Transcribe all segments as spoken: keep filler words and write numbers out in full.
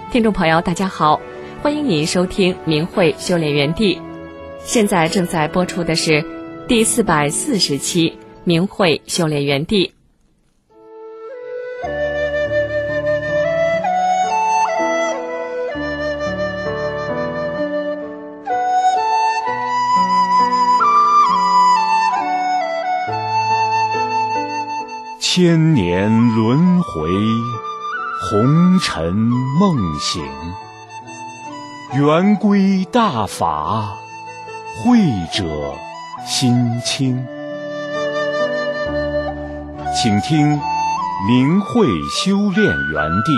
听众朋友大家好，欢迎您收听明慧修炼园地，现在正在播出的是第四百四十期明慧修炼园地。 千年轮回，红尘梦醒，圆规大法，慧者心清。请听明慧修炼园地。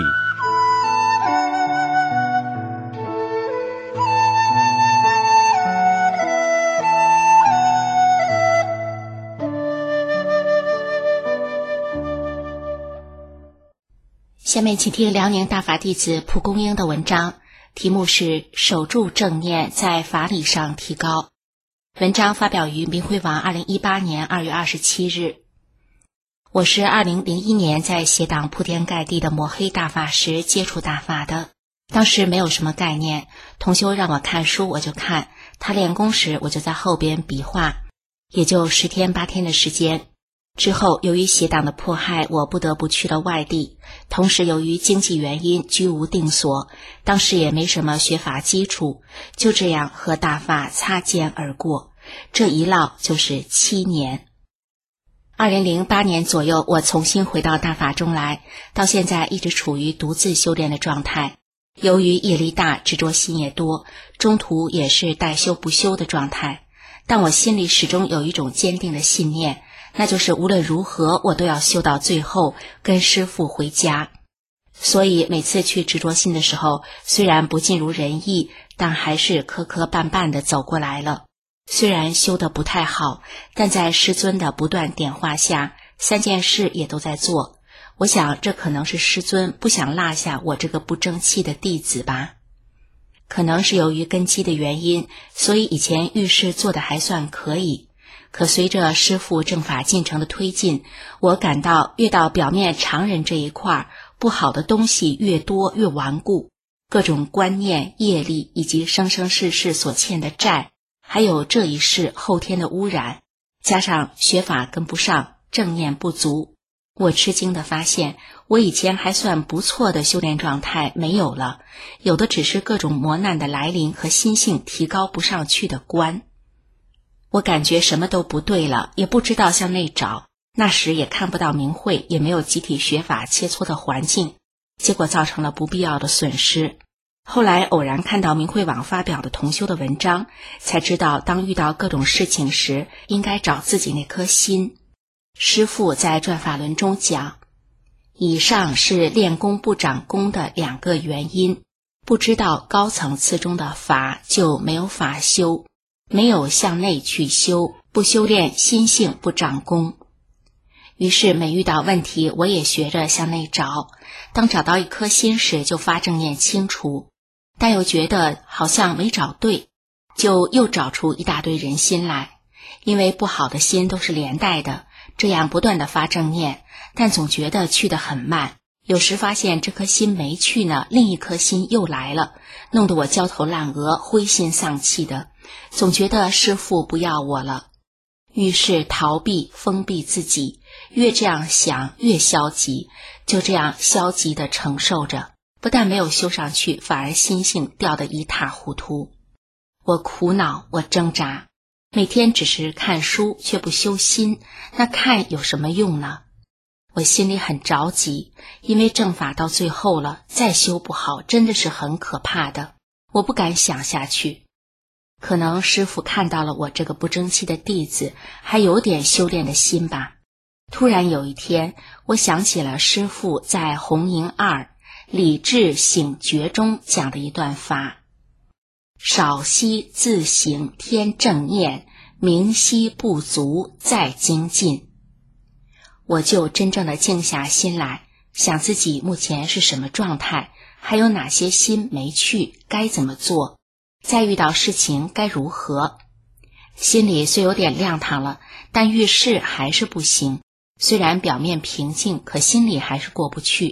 下面请听辽宁大法弟子蒲公英的文章，题目是守住正念，在法理上提高。文章发表于明慧网二零一八年二月二十七日。我是二零零一年在邪党铺天盖地的抹黑大法时接触大法的，当时没有什么概念，同修让我看书我就看，他练功时我就在后边比划，也就十天八天的时间。之后由于邪党的迫害，我不得不去了外地，同时由于经济原因居无定所，当时也没什么学法基础，就这样和大法擦肩而过，这一落就是七年。二零零八年左右，我重新回到大法中来，到现在一直处于独自修炼的状态。由于业力大，执着心也多，中途也是待修不修的状态，但我心里始终有一种坚定的信念，那就是无论如何我都要修到最后，跟师父回家。所以每次去执着心的时候，虽然不尽如人意，但还是磕磕绊绊地走过来了。虽然修得不太好，但在师尊的不断点化下，三件事也都在做。我想这可能是师尊不想落下我这个不争气的弟子吧。可能是由于根基的原因，所以以前遇事做得还算可以。可随着师父正法进程的推进，我感到越到表面常人这一块，不好的东西越多越顽固，各种观念、业力以及生生世世所欠的债，还有这一世后天的污染，加上学法跟不上，正念不足，我吃惊地发现，我以前还算不错的修炼状态没有了，有的只是各种磨难的来临和心性提高不上去的关。我感觉什么都不对了，也不知道向内找，那时也看不到明慧，也没有集体学法切磋的环境，结果造成了不必要的损失。后来偶然看到明慧网发表的同修的文章，才知道当遇到各种事情时，应该找自己那颗心。师父在转法轮中讲，以上是练功不长功的两个原因，不知道高层次中的法，就没有法修，没有向内去修，不修炼心性不长功。于是每遇到问题，我也学着向内找，当找到一颗心时，就发正念清除，但又觉得好像没找对，就又找出一大堆人心来，因为不好的心都是连带的，这样不断的发正念，但总觉得去得很慢，有时发现这颗心没去呢，另一颗心又来了，弄得我焦头烂额，灰心丧气的，总觉得师父不要我了。于是逃避封闭自己，越这样想越消极，就这样消极地承受着，不但没有修上去，反而心性掉得一塌糊涂。我苦恼，我挣扎，每天只是看书却不修心，那看有什么用呢？我心里很着急，因为正法到最后了，再修不好真的是很可怕的，我不敢想下去。可能师父看到了我这个不争气的弟子，还有点修炼的心吧。突然有一天，我想起了师父在红营二理智醒觉中讲的一段法，少息自省天正念，明晰不足再精进。我就真正的静下心来，想自己目前是什么状态，还有哪些心没去，该怎么做，再遇到事情该如何。心里虽有点亮堂了，但遇事还是不行，虽然表面平静，可心里还是过不去，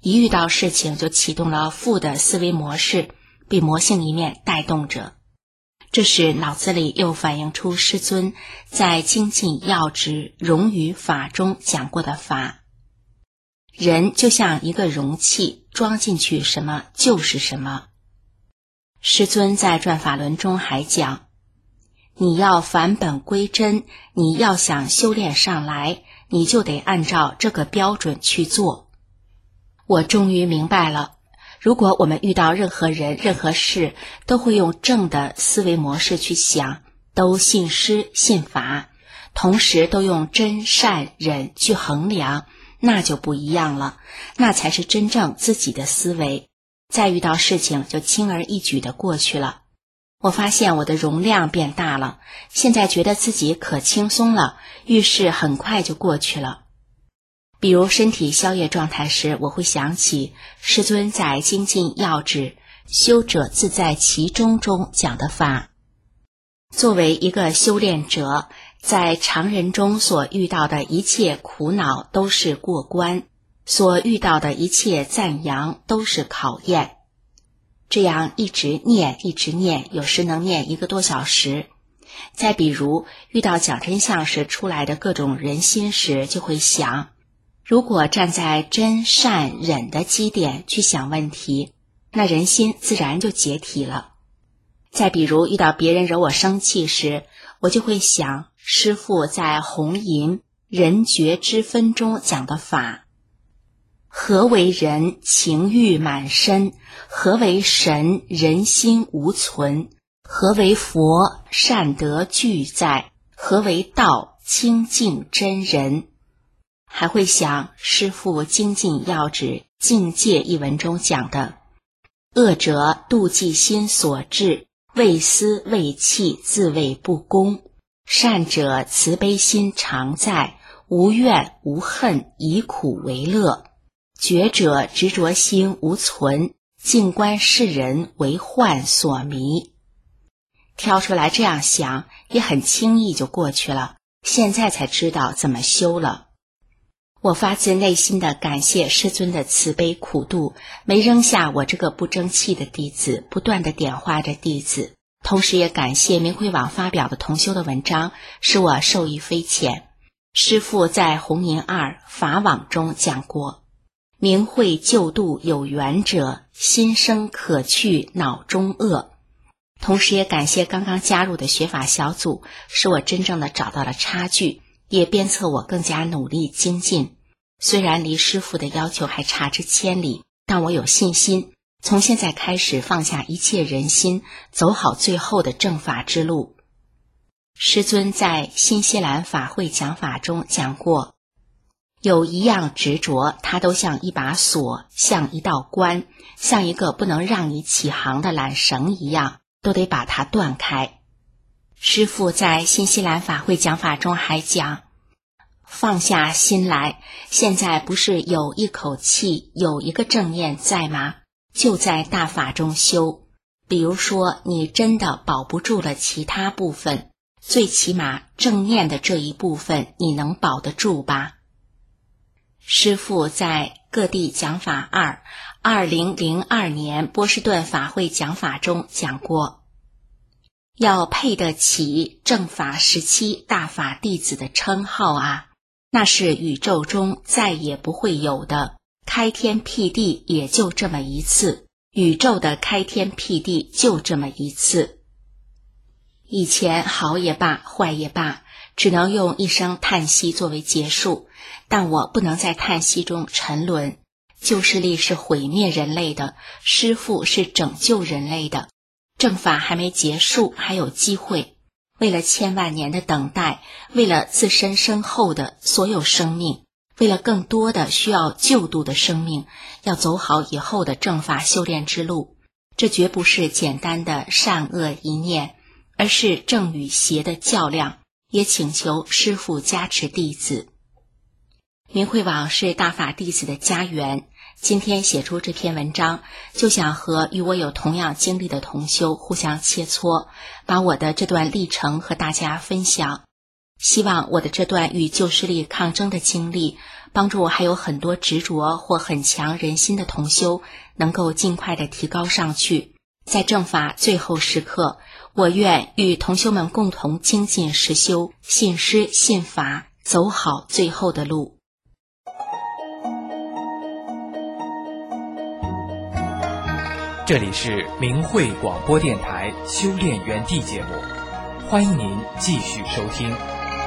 一遇到事情就启动了负的思维模式，被魔性一面带动着。这时脑子里又反映出师尊在精进要旨融于法中讲过的法。人就像一个容器，装进去什么就是什么。师尊在转法轮中还讲，你要返本归真，你要想修炼上来，你就得按照这个标准去做。我终于明白了，如果我们遇到任何人任何事都会用正的思维模式去想，都信师信法，同时都用真善忍去衡量，那就不一样了，那才是真正自己的思维，再遇到事情就轻而易举地过去了。我发现我的容量变大了，现在觉得自己可轻松了，遇事很快就过去了。比如身体消业状态时，我会想起师尊在精进要旨修者自在其中中讲的法。作为一个修炼者，在常人中所遇到的一切苦恼都是过关，所遇到的一切赞扬都是考验。这样一直念一直念，有时能念一个多小时。再比如遇到讲真相时出来的各种人心时，就会想，如果站在真善忍的基点去想问题，那人心自然就解体了。再比如遇到别人惹我生气时，我就会想师父在红淫人觉之分中讲的法。何为人情欲满身？何为神人心无存？何为佛善德俱在？何为道清净真人？还会想师父精进要旨境界一文中讲的，恶者妒忌心所致，为私为气，自谓不公；善者慈悲心常在，无怨无恨，以苦为乐；觉者执着心无存，静观世人为幻所迷。挑出来这样想，也很轻易就过去了，现在才知道怎么修了。我发自内心的感谢师尊的慈悲苦度，没扔下我这个不争气的弟子，不断地点化着弟子。同时也感谢明慧网发表的同修的文章，使我受益匪浅。师父在红银二法网中讲过，明慧救度有缘者，心生可去脑中恶。同时也感谢刚刚加入的学法小组，使我真正的找到了差距，也鞭策我更加努力精进。虽然离师父的要求还差之千里，但我有信心，从现在开始放下一切人心，走好最后的正法之路。师尊在新西兰法会讲法中讲过，有一样执着，它都像一把锁，像一道关，像一个不能让你起航的缆绳一样，都得把它断开。师父在新西兰法会讲法中还讲，放下心来，现在不是有一口气，有一个正念在吗？就在大法中修。比如说你真的保不住了其他部分，最起码正念的这一部分你能保得住吧。师父在各地讲法二二零零二年波士顿法会讲法中讲过，要配得起正法时期大法弟子的称号啊，那是宇宙中再也不会有的，开天辟地也就这么一次，宇宙的开天辟地就这么一次。以前好也罢，坏也罢，只能用一声叹息作为结束，但我不能在叹息中沉沦。旧势力是毁灭人类的，师父是拯救人类的，正法还没结束，还有机会。为了千万年的等待，为了自身身后的所有生命，为了更多的需要救度的生命，要走好以后的正法修炼之路。这绝不是简单的善恶一念，而是正与邪的较量，也请求师父加持弟子。明慧网是大法弟子的家园，今天写出这篇文章，就想和与我有同样经历的同修互相切磋，把我的这段历程和大家分享。希望我的这段与旧势力抗争的经历， 帮助还有很多执着或很强人心的同修能够尽快的提高上去。在正法最后时刻，我愿与同修们共同精进实修，信师信法，走好最后的路。 这里是明慧广播电台修炼园地节目，欢迎您继续收听。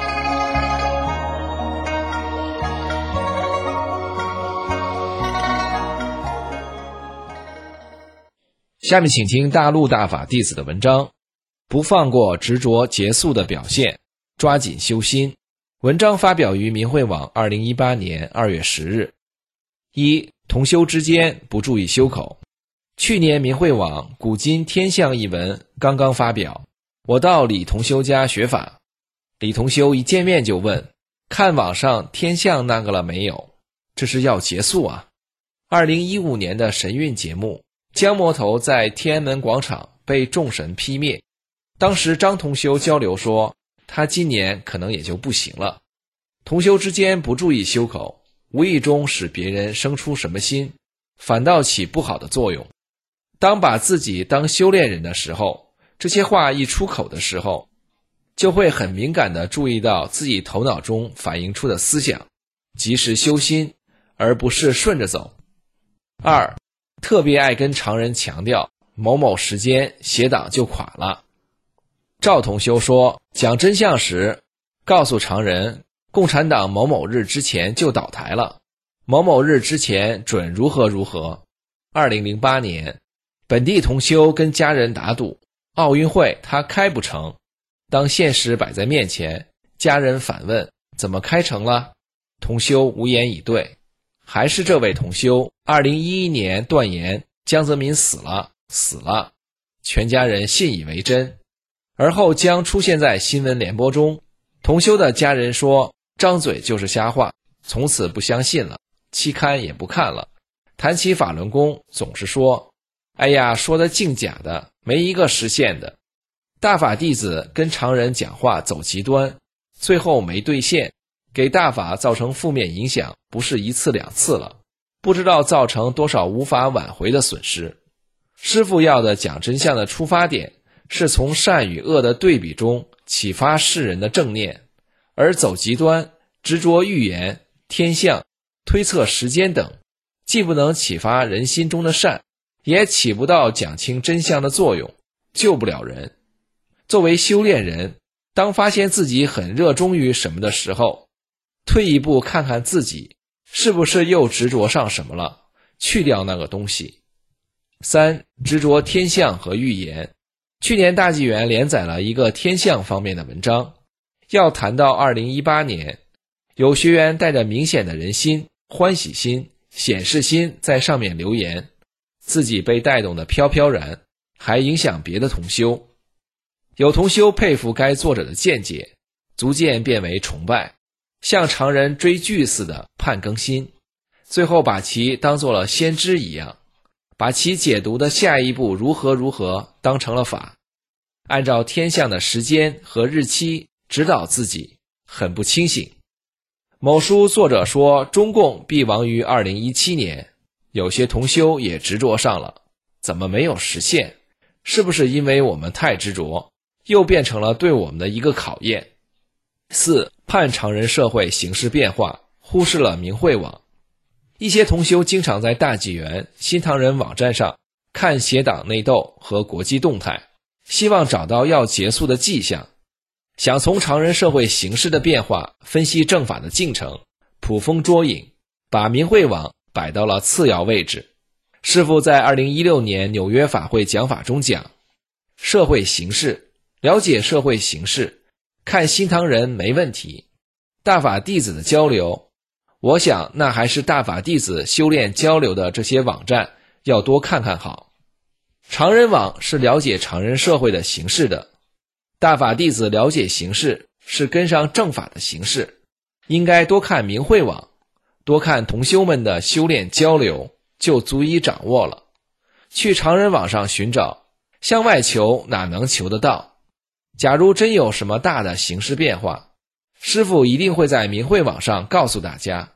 下面请听大陆大法弟子的文章，不放过执着结束的表现，抓紧修心。文章发表于明慧网二零一八年二月十日。一、同修之间不注意修口。去年明慧网古今天相一文刚刚发表，我到李同修家学法，李同修一见面就问，看网上天相那个了没有？这是要结束啊。二零一五年的神韵节目，江魔头在天安门广场被众神劈灭，当时张同修交流说，他今年可能也就不行了。同修之间不注意修口，无意中使别人生出什么心，反倒起不好的作用。当把自己当修炼人的时候，这些话一出口的时候，就会很敏感地注意到自己头脑中反映出的思想，及时修心，而不是顺着走。二、特别爱跟常人强调某某时间邪党就垮了。赵同修说，讲真相时告诉常人，共产党某某日之前就倒台了，某某日之前准如何如何。二零零八年本地同修跟家人打赌，奥运会他开不成，当现实摆在面前，家人反问怎么开成了，同修无言以对。还是这位同修二零一一年断言江泽民死了死了，全家人信以为真。而后将出现在新闻联播中，同修的家人说张嘴就是瞎话，从此不相信了，期刊也不看了。谈起法轮功总是说，哎呀，说的净假的，没一个实现的。大法弟子跟常人讲话走极端，最后没兑现，给大法造成负面影响不是一次两次了，不知道造成多少无法挽回的损失。师父要的讲真相的出发点是从善与恶的对比中启发世人的正念，而走极端，执着预言、天象、推测时间等，既不能启发人心中的善，也起不到讲清真相的作用，救不了人。作为修炼人，当发现自己很热衷于什么的时候，退一步看看自己是不是又执着上什么了，去掉那个东西。三、执着天象和预言。去年大纪元连载了一个天象方面的文章，要谈到二零一八年，有学员带着明显的人心、欢喜心、显示心在上面留言，自己被带动得飘飘然，还影响别的同修。有同修佩服该作者的见解，逐渐变为崇拜，像常人追剧似的盼更新，最后把其当作了先知一样，把其解读的下一步如何如何当成了法，按照天象的时间和日期指导自己，很不清醒。某书作者说中共必亡于二零一七年，有些同修也执着上了，怎么没有实现？是不是因为我们太执着，又变成了对我们的一个考验？四、盼常人社会形势变化，忽视了明慧网。一些同修经常在大纪元、新唐人网站上看邪党内斗和国际动态，希望找到要结束的迹象，想从常人社会形势的变化分析正法的进程，捕风捉影，把明慧网摆到了次要位置。师父在二零一六年纽约法会讲法中讲，社会形势，了解社会形势，看新唐人没问题，大法弟子的交流，我想那还是大法弟子修炼交流的这些网站要多看看好。常人网是了解常人社会的形势的，大法弟子了解形势是跟上正法的形势，应该多看明慧网，多看同修们的修炼交流，就足以掌握了。去常人网上寻找，向外求哪能求得到？假如真有什么大的形势变化，师父一定会在明慧网上告诉大家，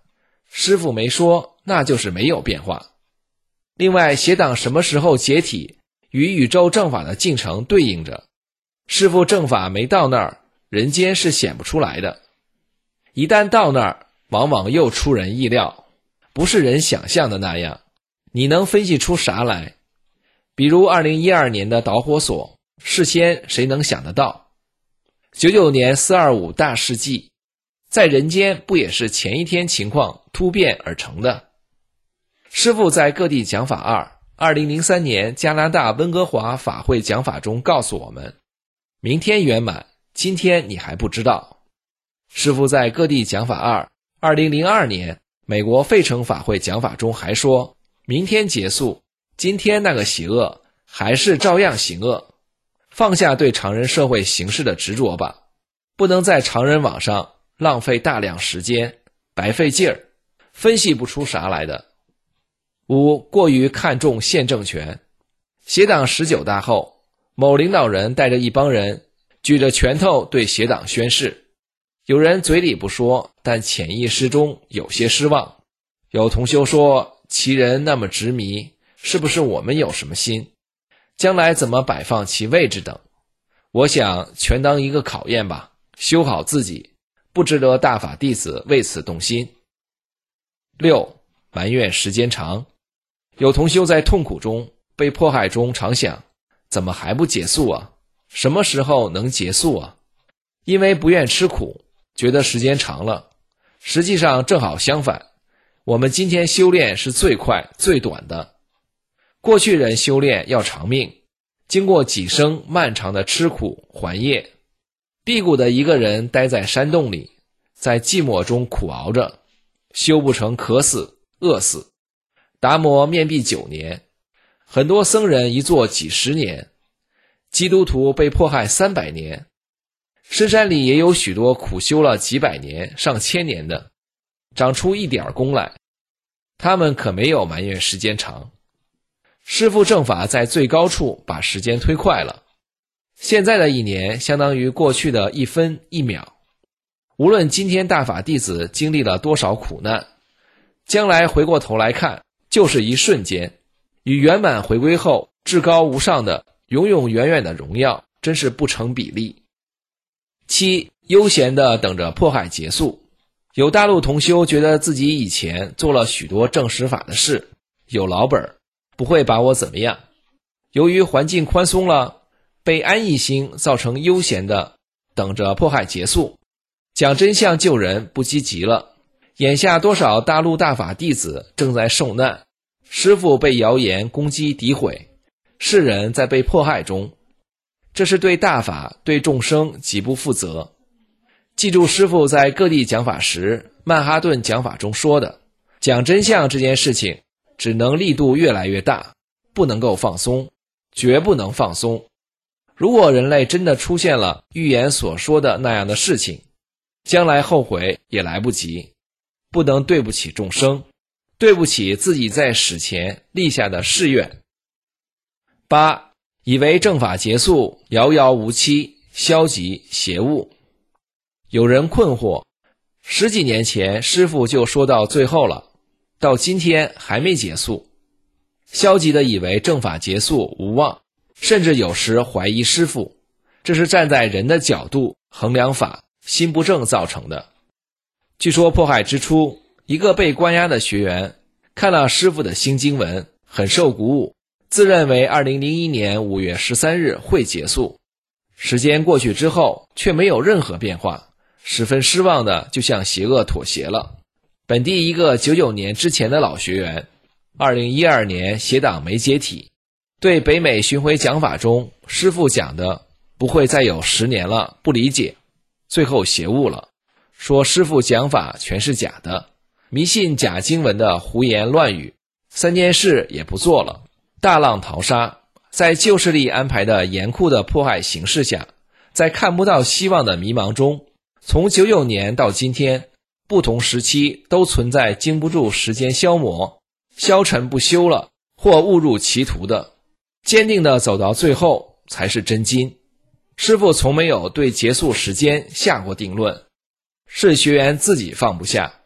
师父没说，那就是没有变化。另外，邪党什么时候解体，与宇宙正法的进程对应着。师父正法没到那儿，人间是显不出来的。一旦到那儿，往往又出人意料，不是人想象的那样。你能分析出啥来？比如二零一二年的导火索，事先谁能想得到？九九年四二五大事记，在人间不也是前一天情况突变而成的？师父在各地讲法二，二零零三年加拿大温哥华法会讲法中告诉我们，明天圆满，今天你还不知道。师父在各地讲法二，二零零二年美国费城法会讲法中还说，明天结束，今天那个邪恶还是照样行恶。放下对常人社会形式的执着吧，不能在常人网上浪费大量时间，白费劲儿，分析不出啥来的。五、过于看重县政权。邪党十九大后，某领导人带着一帮人举着拳头对邪党宣誓，有人嘴里不说，但潜意识中有些失望。有同修说，其人那么执迷，是不是我们有什么心？将来怎么摆放其位置等？我想全当一个考验吧，修好自己，不值得大法弟子为此动心。六、埋怨时间长。有同修在痛苦中、被迫害中常想，怎么还不结束啊？什么时候能结束啊？因为不愿吃苦，觉得时间长了。实际上正好相反，我们今天修炼是最快最短的。过去人修炼要长命，经过几生漫长的吃苦还业。辟谷的一个人待在山洞里，在寂寞中苦熬着，修不成渴死饿死。达摩面壁九年，很多僧人一坐几十年，基督徒被迫害三百年，深山里也有许多苦修了几百年上千年的，长出一点功来，他们可没有埋怨时间长。师父正法在最高处把时间推快了，现在的一年相当于过去的一分一秒。无论今天大法弟子经历了多少苦难，将来回过头来看，就是一瞬间，与圆满回归后至高无上的永永远远的荣耀真是不成比例。七、悠闲地等着迫害结束。有大陆同修觉得自己以前做了许多正实法的事，有老本，不会把我怎么样。由于环境宽松了，被安逸心造成悠闲的等着迫害结束，讲真相救人不积极了。眼下多少大陆大法弟子正在受难，师父被谣言攻击诋毁，世人在被迫害中，这是对大法对众生极不负责。记住师父在各地讲法时曼哈顿讲法中说的，讲真相这件事情只能力度越来越大，不能够放松，绝不能放松。如果人类真的出现了预言所说的那样的事情，将来后悔也来不及，不能对不起众生，对不起自己在死前立下的誓愿。八、以为正法结束遥遥无期，消极邪物。有人困惑，十几年前师父就说到最后了，到今天还没结束。消极的以为正法结束无望，甚至有时怀疑师父，这是站在人的角度衡量法，心不正造成的。据说迫害之初，一个被关押的学员看了师父的新经文，很受鼓舞，自认为二零零一年五月十三日会结束。时间过去之后，却没有任何变化，十分失望的就向邪恶妥协了。本地一个九九年之前的老学员，二零一二年邪党没解体，对北美巡回讲法中师父讲的不会再有十年了不理解，最后邪悟了，说师父讲法全是假的，迷信假经文的胡言乱语，三件事也不做了，大浪淘沙。在旧势力安排的严酷的迫害形势下，在看不到希望的迷茫中，从九九年到今天，不同时期都存在经不住时间消磨、消沉不休了或误入歧途的，坚定地走到最后才是真金。师父从没有对结束时间下过定论，是学员自己放不下。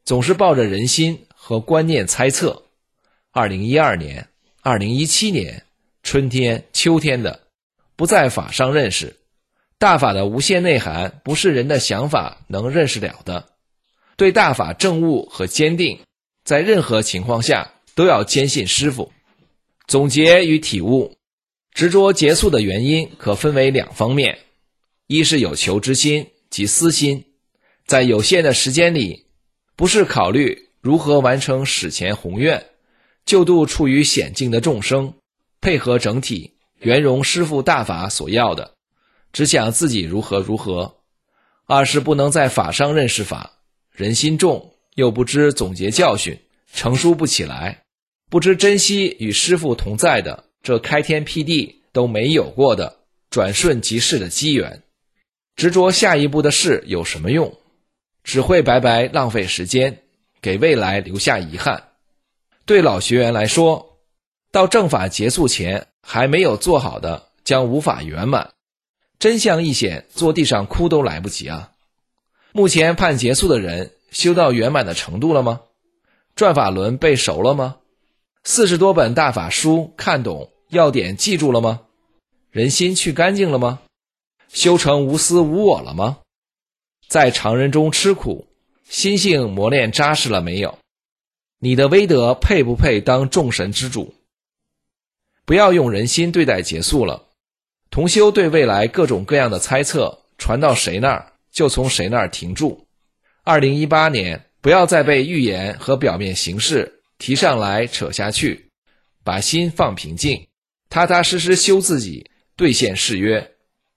总是抱着人心和观念猜测。二零一二年、二零一七年，春天、秋天的，不在法上认识。大法的无限内涵不是人的想法能认识了的。对大法证悟和坚定，在任何情况下都要坚信师父。总结与体悟，执着结束的原因可分为两方面，一是有求之心即私心，在有限的时间里，不是考虑如何完成史前宏愿，救度处于险境的众生，配合整体圆融师父大法所要的，只想自己如何如何。二是不能在法上认识法，人心重又不知总结教训，成书不起来，不知珍惜与师父同在的这开天辟地都没有过的转瞬即逝的机缘。执着下一步的事有什么用？只会白白浪费时间，给未来留下遗憾。对老学员来说，到正法结束前还没有做好的将无法圆满，真相一显，坐地上哭都来不及啊！目前判结束的人修到圆满的程度了吗？转法轮背熟了吗？四十多本大法书看懂，要点记住了吗？人心去干净了吗？修成无私无我了吗？在常人中吃苦，心性磨练扎实了没有？你的威德配不配当众神之主？不要用人心对待结束了。同修对未来各种各样的猜测传到谁那儿就从谁那儿停住。二零一八年不要再被预言和表面形式提上来扯下去，把心放平静，踏踏实实修自己，兑现誓约。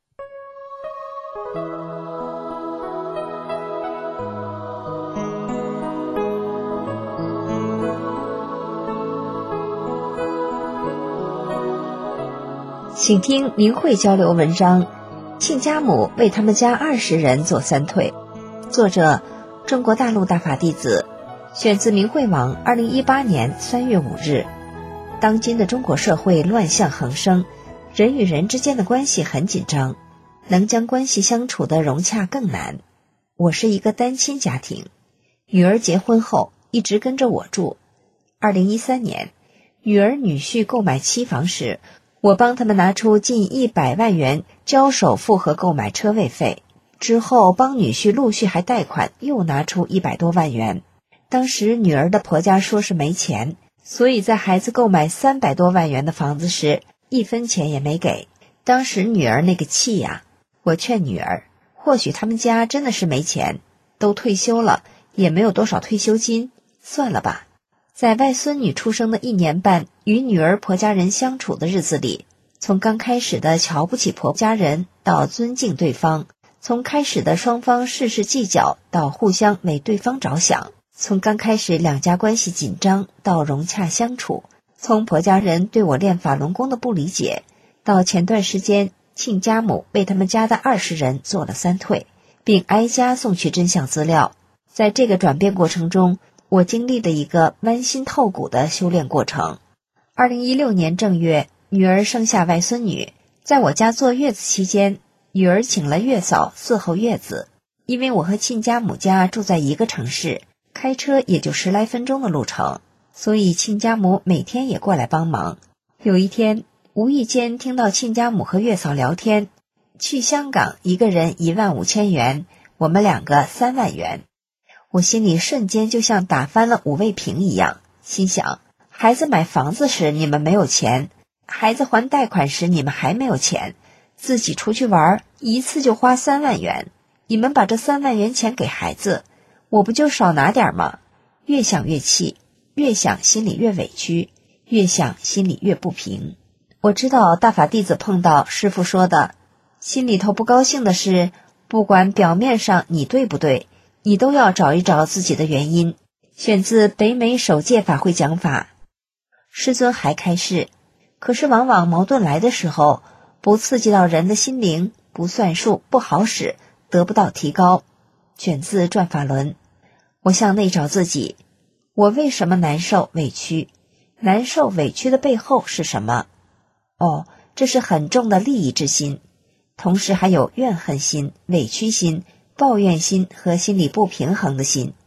请听明慧交流文章，亲家母为他们家二十人做三退。作者中国大陆大法弟子，选自明慧网二零一八年三月五日。当今的中国社会乱象横生，人与人之间的关系很紧张，能将关系相处得融洽更难。我是一个单亲家庭，女儿结婚后一直跟着我住。二零一三年，女儿女婿购买期房时，我帮他们拿出近一百万元交首付和购买车位费，之后帮女婿陆续还贷款，又拿出一百多万元。当时女儿的婆家说是没钱，所以在孩子购买三百多万元的房子时，一分钱也没给。当时女儿那个气呀，我劝女儿，或许他们家真的是没钱，都退休了，也没有多少退休金，算了吧。在外孙女出生的一年半与女儿婆家人相处的日子里，从刚开始的瞧不起婆家人到尊敬对方，从开始的双方事事计较到互相为对方着想，从刚开始两家关系紧张到融洽相处，从婆家人对我练法轮功的不理解，到前段时间亲家母为他们家的二十人做了三退，并挨家送去真相资料。在这个转变过程中，我经历了一个剜心透骨的修炼过程。二零一六年正月，女儿生下外孙女，在我家坐月子期间，女儿请了月嫂伺候月子。因为我和亲家母家住在一个城市，开车也就十来分钟的路程，所以亲家母每天也过来帮忙。有一天，无意间听到亲家母和月嫂聊天，去香港一个人一万五千元，我们两个三万元。我心里瞬间就像打翻了五味瓶一样，心想，孩子买房子时你们没有钱，孩子还贷款时你们还没有钱，自己出去玩一次就花三万元，你们把这三万元钱给孩子，我不就少拿点吗？越想越气，越想心里越委屈，越想心里越不平。我知道大法弟子碰到师父说的，心里头不高兴的是，不管表面上你对不对，你都要找一找自己的原因。选自北美首届法会讲法。师尊还开示，可是往往矛盾来的时候，不刺激到人的心灵，不算数，不好使，得不到提高。选自转法轮。我向内找自己，我为什么难受委屈？难受委屈的背后是什么？哦，这是很重的利益之心，同时还有怨恨心、委屈心、抱怨心和心理不平衡的心。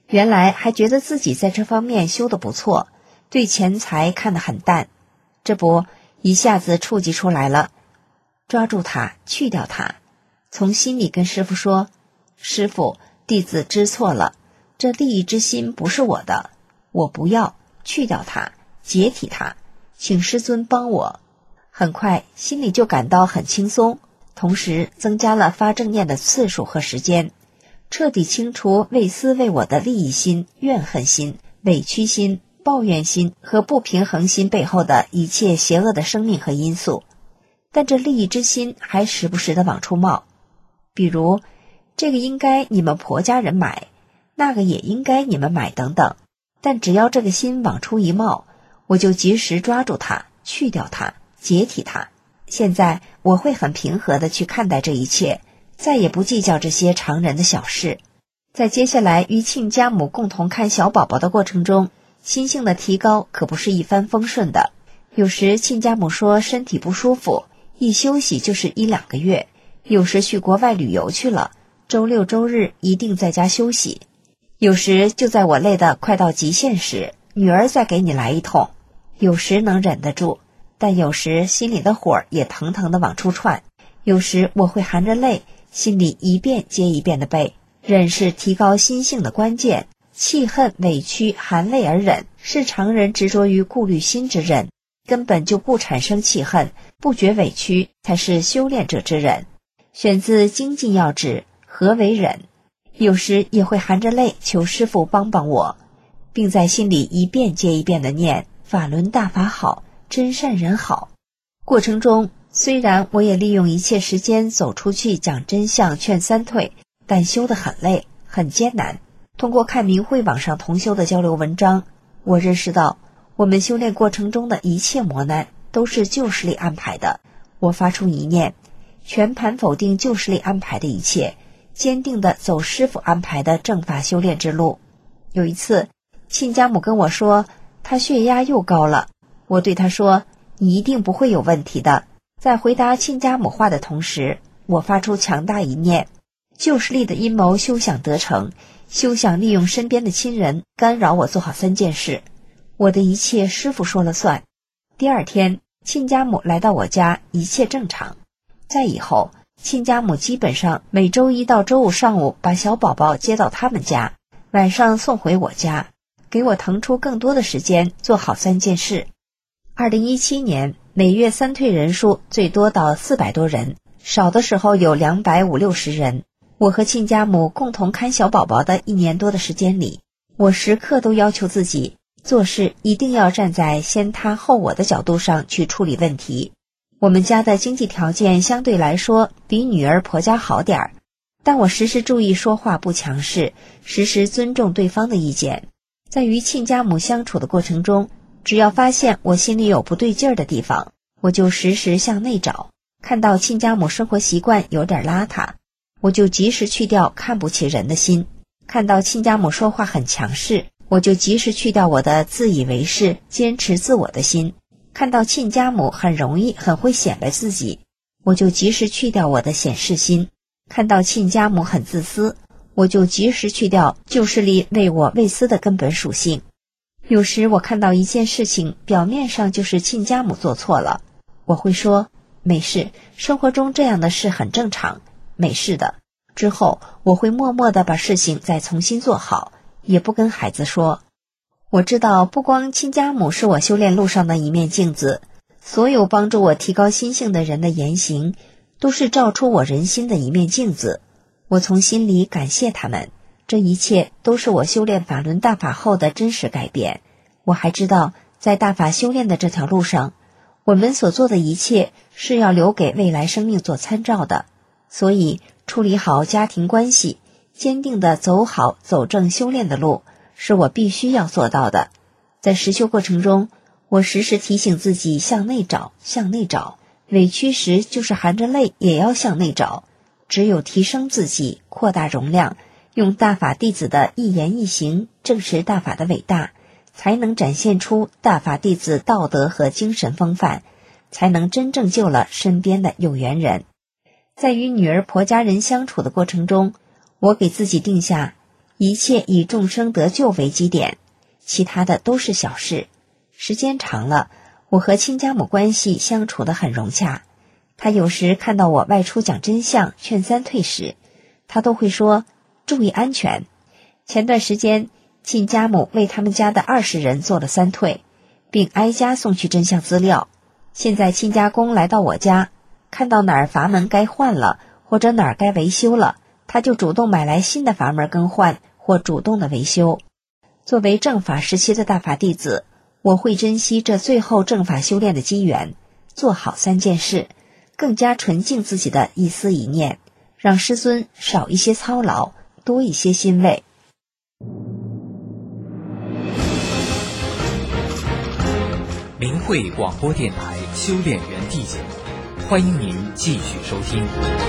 原来还觉得自己在这方面修得不错，对钱财看得很淡，这不一下子触及出来了。抓住它，去掉它，从心里跟师父说，师父，弟子知错了，这利益之心不是我的，我不要，去掉它，解体它，请师尊帮我。很快心里就感到很轻松，同时增加了发正念的次数和时间，彻底清除为私为我的利益心、怨恨心、委屈心、抱怨心和不平衡心背后的一切邪恶的生命和因素。但这利益之心还时不时地往出冒，比如这个应该你们婆家人买，那个也应该你们买等等。但只要这个心往出一冒，我就及时抓住它，去掉它，解体它。现在我会很平和地去看待这一切，再也不计较这些常人的小事。在接下来与亲家母共同看小宝宝的过程中，心性的提高可不是一帆风顺的。有时亲家母说身体不舒服，一休息就是一两个月，有时去国外旅游去了，周六周日一定在家休息。有时就在我累得快到极限时，女儿再给你来一通。有时能忍得住，但有时心里的火也腾腾地往出窜。有时我会含着泪，心里一遍接一遍地背。忍是提高心性的关键，气恨委屈含泪而忍，是常人执着于顾虑心之忍，根本就不产生气恨，不觉委屈，才是修炼者之忍。选自《精进要旨》，何为忍？有时也会含着泪求师父帮帮我，并在心里一遍接一遍地念法轮大法好，真善人好。过程中虽然我也利用一切时间走出去讲真相劝三退，但修得很累很艰难。通过看明慧网上同修的交流文章，我认识到我们修炼过程中的一切磨难都是旧势力安排的。我发出一念，全盘否定旧势力安排的一切，坚定地走师父安排的正法修炼之路。有一次亲家母跟我说她血压又高了，我对她说你一定不会有问题的。在回答亲家母话的同时，我发出强大一念，旧势力的阴谋休想得逞，休想利用身边的亲人干扰我做好三件事，我的一切师父说了算。第二天亲家母来到我家，一切正常。在以后亲家母基本上每周一到周五上午把小宝宝接到他们家，晚上送回我家，给我腾出更多的时间做好三件事。二零一七年每月三退人数最多到四百多人，少的时候有两百五六十人。我和亲家母共同看小宝宝的一年多的时间里，我时刻都要求自己做事一定要站在先他后我的角度上去处理问题。我们家的经济条件相对来说比女儿婆家好点儿，但我时时注意说话不强势，时时尊重对方的意见。在与亲家母相处的过程中，只要发现我心里有不对劲儿的地方，我就时时向内找。看到亲家母生活习惯有点邋遢，我就及时去掉看不起人的心；看到亲家母说话很强势，我就及时去掉我的自以为是、坚持自我的心；看到亲家母很容易、很会显摆自己，我就及时去掉我的显示心；看到亲家母很自私，我就及时去掉旧势力为我为私的根本属性。有时我看到一件事情表面上就是亲家母做错了，我会说没事，生活中这样的事很正常，没事的。之后我会默默地把事情再重新做好，也不跟孩子说。我知道不光亲家母是我修炼路上的一面镜子，所有帮助我提高心性的人的言行都是照出我人心的一面镜子。我从心里感谢他们，这一切都是我修炼法轮大法后的真实改变。我还知道在大法修炼的这条路上，我们所做的一切是要留给未来生命做参照的，所以处理好家庭关系，坚定地走好走正修炼的路，是我必须要做到的。在实修过程中，我时时提醒自己向内找，向内找，委屈时就是含着泪也要向内找。只有提升自己，扩大容量，用大法弟子的一言一行证实大法的伟大，才能展现出大法弟子道德和精神风范，才能真正救了身边的有缘人。在与女儿婆家人相处的过程中，我给自己定下一切以众生得救为基点，其他的都是小事。时间长了，我和亲家母关系相处得很融洽。他有时看到我外出讲真相劝三退时，他都会说注意安全。前段时间亲家母为他们家的二十人做了三退，并挨家送去真相资料。现在亲家公来到我家，看到哪儿阀门该换了，或者哪儿该维修了，他就主动买来新的阀门更换，或主动的维修。作为正法时期的大法弟子，我会珍惜这最后正法修炼的机缘，做好三件事，更加纯净自己的一思一念，让师尊少一些操劳，多一些欣慰。 明慧广播电台修炼园地节目，欢迎您继续收听。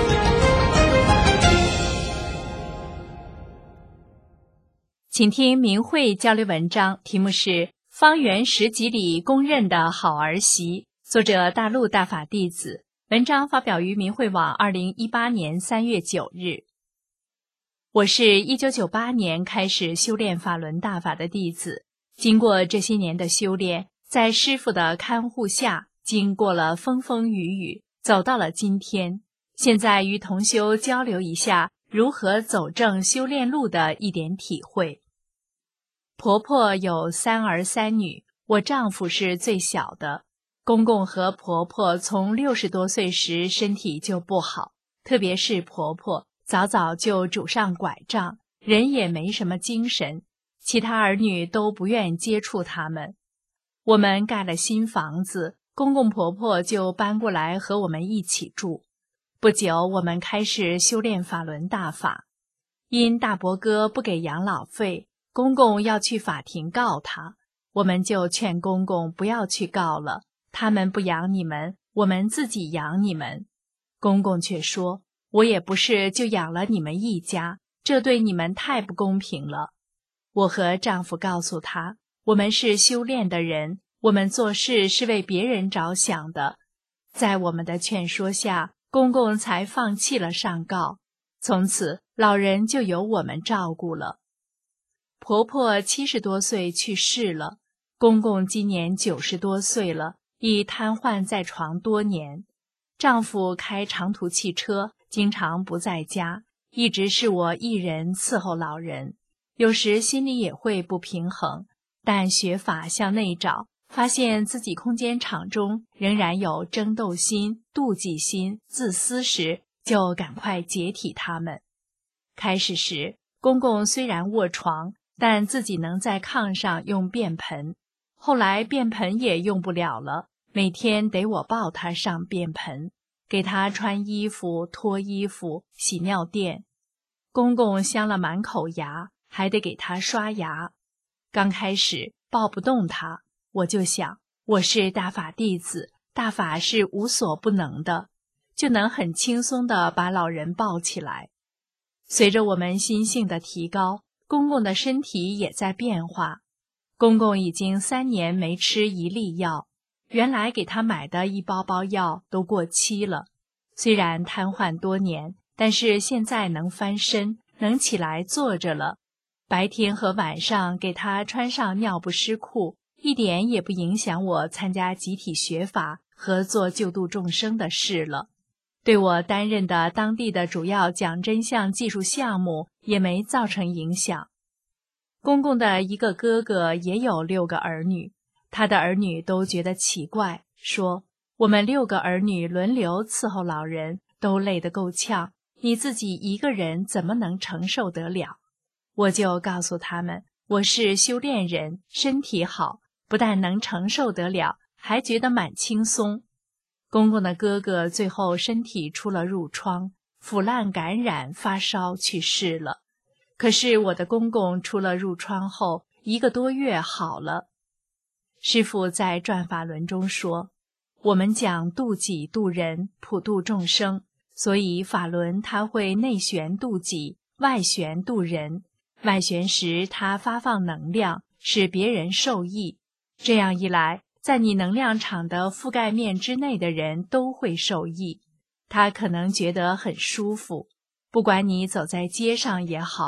请听明慧交流文章，题目是《方圆十几里公认的好儿媳》，作者大陆大法弟子。文章发表于明慧网二零一八年三月九日。我是一九九八年开始修炼法轮大法的弟子，经过这些年的修炼，在师父的看护下，经过了风风雨雨，走到了今天。现在与同修交流一下如何走正修炼路的一点体会。婆婆有三儿三女，我丈夫是最小的。公公和婆婆从六十多岁时身体就不好，特别是婆婆早早就拄上拐杖，人也没什么精神，其他儿女都不愿接触他们。我们盖了新房子，公公婆婆就搬过来和我们一起住。不久，我们开始修炼法轮大法。因大伯哥不给养老费，公公要去法庭告他，我们就劝公公不要去告了，他们不养你们，我们自己养你们。公公却说，我也不是就养了你们一家，这对你们太不公平了。我和丈夫告诉他，我们是修炼的人，我们做事是为别人着想的。在我们的劝说下，公公才放弃了上告，从此老人就由我们照顾了。婆婆七十多岁去世了，公公今年九十多岁了，已瘫痪在床多年。丈夫开长途汽车，经常不在家，一直是我一人伺候老人，有时心里也会不平衡，但学法向内找，发现自己空间场中仍然有争斗心、妒忌心、自私时，就赶快解体他们。开始时，公公虽然卧床，但自己能在炕上用便盆，后来便盆也用不了了，每天得我抱他上便盆，给他穿衣服、脱衣服、洗尿垫。公公镶了满口牙，还得给他刷牙。刚开始抱不动他，我就想，我是大法弟子，大法是无所不能的，就能很轻松地把老人抱起来。随着我们心性的提高，公公的身体也在变化。公公已经三年没吃一粒药，原来给他买的一包包药都过期了。虽然瘫痪多年，但是现在能翻身，能起来坐着了。白天和晚上给他穿上尿不湿裤，一点也不影响我参加集体学法和做救度众生的事了。对我担任的当地的主要讲真相技术项目也没造成影响。公公的一个哥哥也有六个儿女，他的儿女都觉得奇怪，说我们六个儿女轮流伺候老人，都累得够呛，你自己一个人怎么能承受得了？我就告诉他们，我是修炼人，身体好，不但能承受得了，还觉得蛮轻松。公公的哥哥最后身体出了褥疮，腐烂感染发烧去世了。可是我的公公出了褥疮后一个多月好了。师父在转法轮中说，我们讲度己度人，普度众生，所以法轮它会内旋度己，外旋度人。外旋时它发放能量，使别人受益，这样一来，在你能量场的覆盖面之内的人都会受益，他可能觉得很舒服。不管你走在街上也好，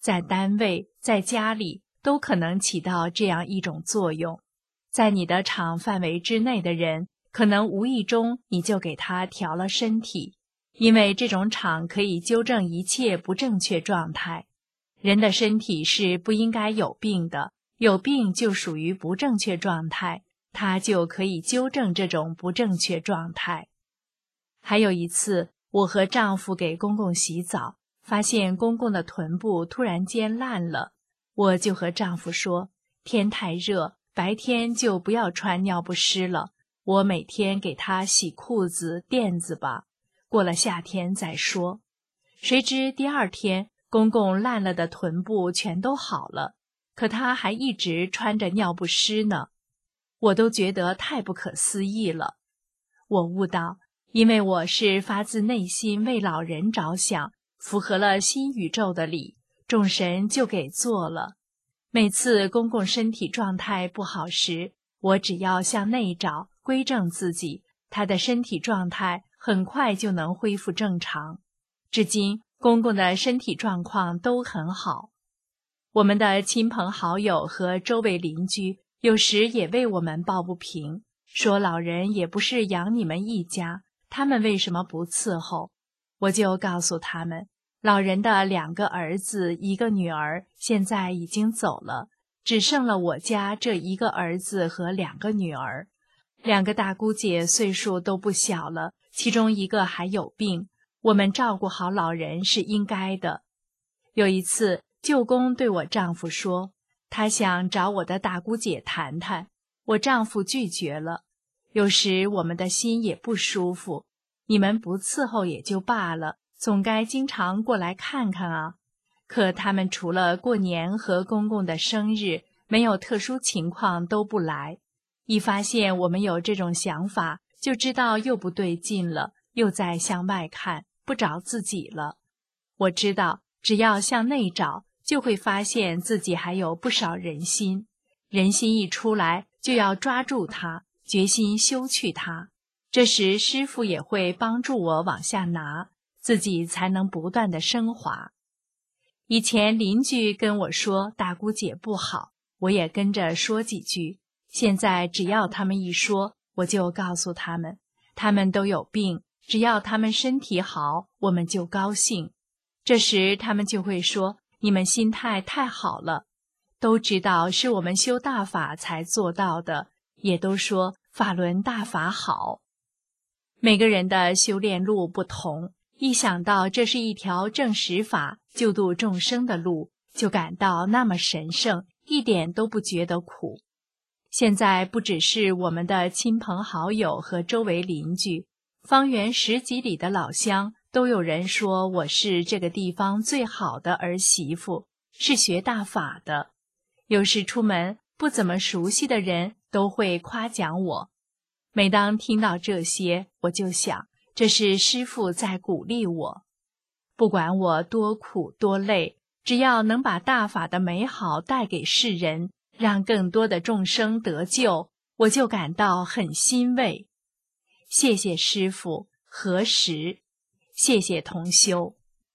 在单位、在家里都可能起到这样一种作用。在你的场范围之内的人，可能无意中你就给他调了身体，因为这种场可以纠正一切不正确状态。人的身体是不应该有病的，有病就属于不正确状态，他就可以纠正这种不正确状态。还有一次，我和丈夫给公公洗澡，发现公公的臀部突然间烂了，我就和丈夫说，天太热，白天就不要穿尿不湿了，我每天给他洗裤子垫子吧，过了夏天再说。谁知第二天公公烂了的臀部全都好了，可他还一直穿着尿不湿呢，我都觉得太不可思议了。我悟到，因为我是发自内心为老人着想，符合了新宇宙的理，众神就给做了。每次公公身体状态不好时，我只要向内找，归正自己，他的身体状态很快就能恢复正常。至今公公的身体状况都很好。我们的亲朋好友和周围邻居有时也为我们抱不平，说老人也不是养你们一家，他们为什么不伺候？我就告诉他们，老人的两个儿子一个女儿现在已经走了，只剩了我家这一个儿子和两个女儿。两个大姑姐岁数都不小了，其中一个还有病，我们照顾好老人是应该的。有一次，舅公对我丈夫说，他想找我的大姑姐谈谈，我丈夫拒绝了。有时我们的心也不舒服，你们不伺候也就罢了，总该经常过来看看啊。可他们除了过年和公公的生日，没有特殊情况都不来。一发现我们有这种想法，就知道又不对劲了，又在向外看，不找自己了。我知道，只要向内找，就会发现自己还有不少人心。人心一出来，就要抓住它，决心修去它。这时师父也会帮助我往下拿，自己才能不断的升华。以前邻居跟我说大姑姐不好，我也跟着说几句。现在只要他们一说，我就告诉他们，他们都有病，只要他们身体好，我们就高兴。这时他们就会说，你们心态太好了，都知道是我们修大法才做到的，也都说法轮大法好。每个人的修炼路不同，一想到这是一条正实法救度众生的路，就感到那么神圣，一点都不觉得苦。现在不只是我们的亲朋好友和周围邻居，方圆十几里的老乡都有人说我是这个地方最好的儿媳妇，是学大法的。有时出门，不怎么熟悉的人都会夸奖我。每当听到这些，我就想，这是师父在鼓励我。不管我多苦多累，只要能把大法的美好带给世人，让更多的众生得救，我就感到很欣慰。谢谢师父，何时？谢谢同修。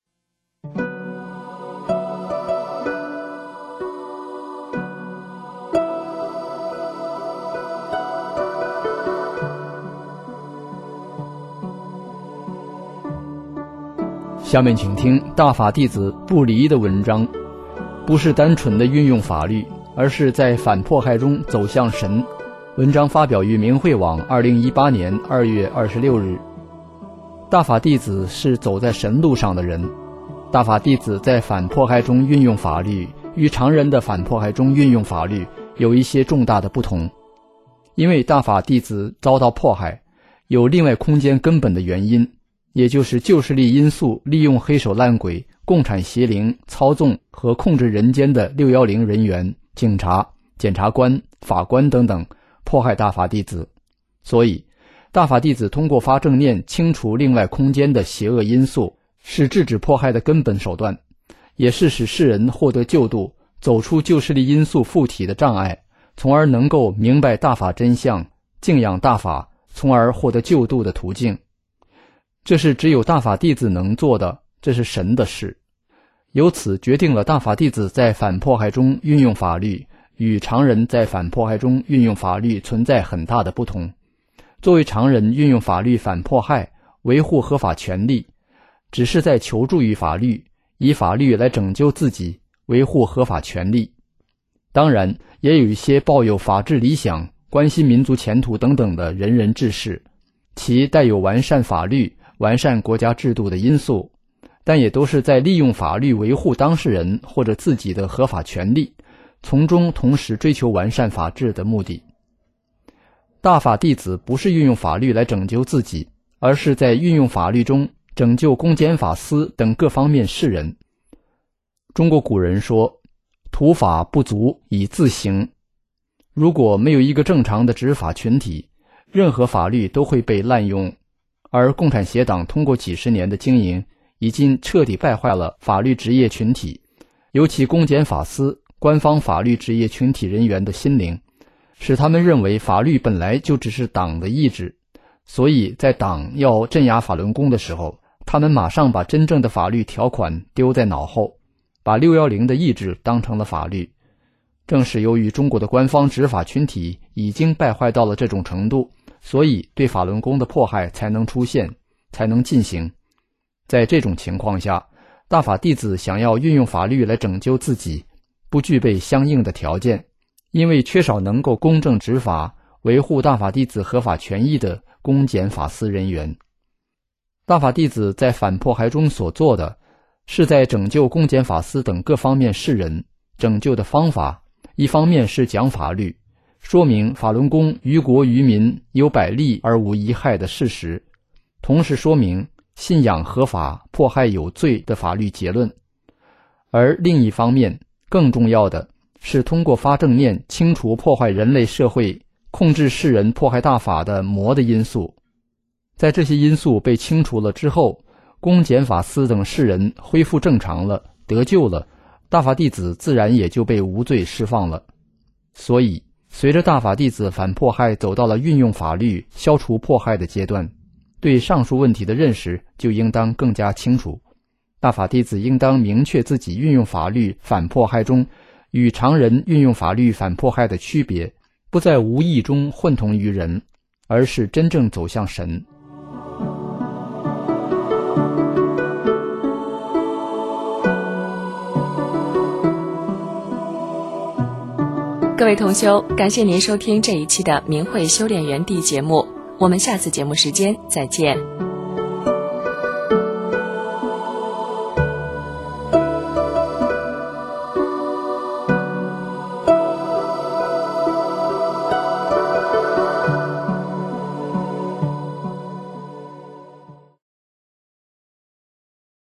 下面请听大法弟子不离的文章，不是单纯的运用法律，而是在反迫害中走向神。文章发表于明慧网二零一八年二月二十六日。大法弟子是走在神路上的人，大法弟子在反迫害中运用法律，与常人的反迫害中运用法律有一些重大的不同。因为大法弟子遭到迫害，有另外空间根本的原因，也就是旧势力因素利用黑手烂鬼、共产邪灵操纵和控制人间的六一零人员、警察、检察官、法官等等，迫害大法弟子。所以大法弟子通过发正念清除另外空间的邪恶因素，是制止迫害的根本手段，也是使世人获得救度，走出旧势力因素附体的障碍，从而能够明白大法真相，敬仰大法，从而获得救度的途径。这是只有大法弟子能做的，这是神的事。 由此决定了大法弟子在反迫害中运用法律与常人在反迫害中运用法律存在很大的不同。作为常人运用法律反迫害，维护合法权利，只是在求助于法律，以法律来拯救自己，维护合法权利。当然，也有一些抱有法治理想、关心民族前途等等的仁人志士，其带有完善法律、完善国家制度的因素，但也都是在利用法律维护当事人或者自己的合法权利，从中同时追求完善法治的目的。大法弟子不是运用法律来拯救自己，而是在运用法律中拯救公检法司等各方面世人。中国古人说，土法不足以自行。如果没有一个正常的执法群体，任何法律都会被滥用，而共产协党通过几十年的经营，已经彻底败坏了法律职业群体，尤其公检法司官方法律职业群体人员的心灵，使他们认为法律本来就只是党的意志，所以在党要镇压法轮功的时候，他们马上把真正的法律条款丢在脑后，把六一零的意志当成了法律。正是由于中国的官方执法群体已经败坏到了这种程度，所以对法轮功的迫害才能出现，才能进行。在这种情况下，大法弟子想要运用法律来拯救自己，不具备相应的条件，因为缺少能够公正执法、维护大法弟子合法权益的公检法司人员。大法弟子在反迫害中所做的，是在拯救公检法司等各方面世人。拯救的方法，一方面是讲法律，说明法轮功于国于民有百利而无一害的事实，同时说明信仰合法、迫害有罪的法律结论。而另一方面，更重要的是通过发正念清除破坏人类社会、控制世人迫害大法的魔的因素。在这些因素被清除了之后，公检法司等世人恢复正常了，得救了，大法弟子自然也就被无罪释放了。所以，随着大法弟子反迫害走到了运用法律消除迫害的阶段，对上述问题的认识就应当更加清楚。大法弟子应当明确自己运用法律反迫害中与常人运用法律反迫害的区别，不在无意中混同于人，而是真正走向神。 各位同修，感谢您收听这一期的明慧修炼园地节目，我们下次节目时间再见。